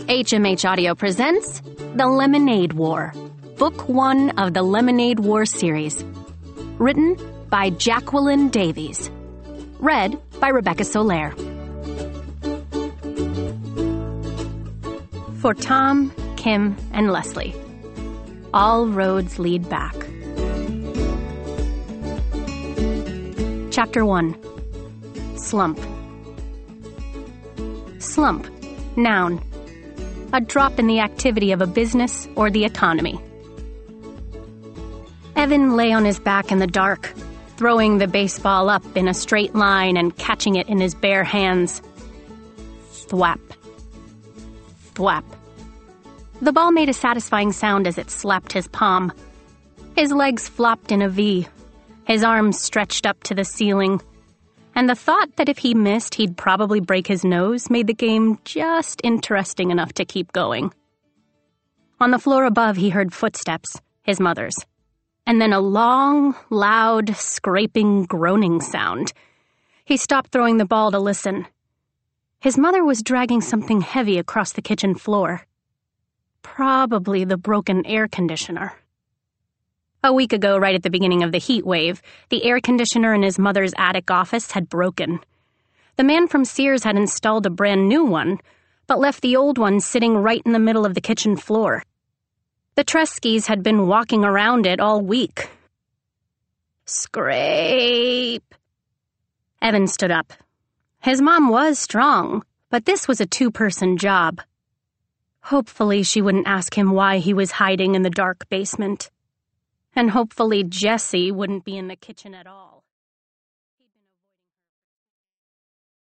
HMH Audio presents The Lemonade War, Book 1 of the Lemonade War series. Written by Jacqueline Davies. Read by Rebecca Soler. For Tom, Kim, and Leslie, all roads lead back. Chapter 1. Slump. Slump, noun. A drop in the activity of a business or the economy. Evan lay on his back in the dark, throwing the baseball up in a straight line and catching it in his bare hands. Thwap. Thwap. The ball made a satisfying sound as it slapped his palm. His legs flopped in a V, his arms stretched up to the ceiling, and the thought that if he missed, he'd probably break his nose made the game just interesting enough to keep going. On the floor above, he heard footsteps, his mother's, and then a long, loud, scraping, groaning sound. He stopped throwing the ball to listen. His mother was dragging something heavy across the kitchen floor. Probably the broken air conditioner. A week ago, right at the beginning of the heat wave, the air conditioner in his mother's attic office had broken. The man from Sears had installed a brand new one, but left the old one sitting right in the middle of the kitchen floor. The Treskys had been walking around it all week. Scrape! Evan stood up. His mom was strong, but this was a two-person job. Hopefully she wouldn't ask him why he was hiding in the dark basement. And hopefully Jessie wouldn't be in the kitchen at all.